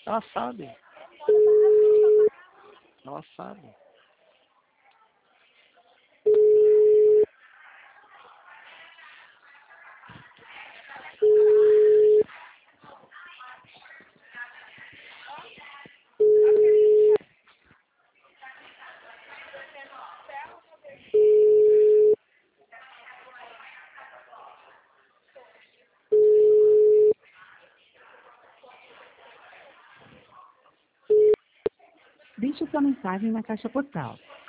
Ela sabe. Ela sabe. Deixe sua mensagem na caixa postal